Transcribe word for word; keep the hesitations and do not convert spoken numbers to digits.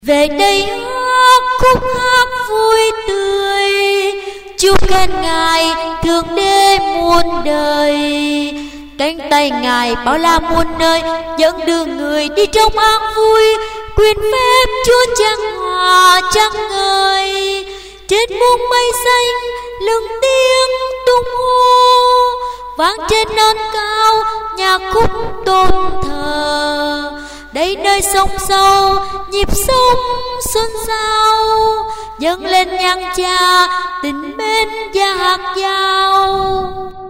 Về đây hát khúc hát vui tươi, chúc khen Ngài Thượng Đế muôn đời. Cánh tay Ngài bao la muôn nơi, dẫn đường người đi trong an vui. Quyền phép Chúa chẳng hòa chẳng ngời, trên muôn mây xanh lưng tiếng tung hô, vang trên non cao nhạc khúc tôn thờ. Đây nơi sông sâu nhịp sông xuân sao, dâng lên nhang cha tình bên và hạt giao.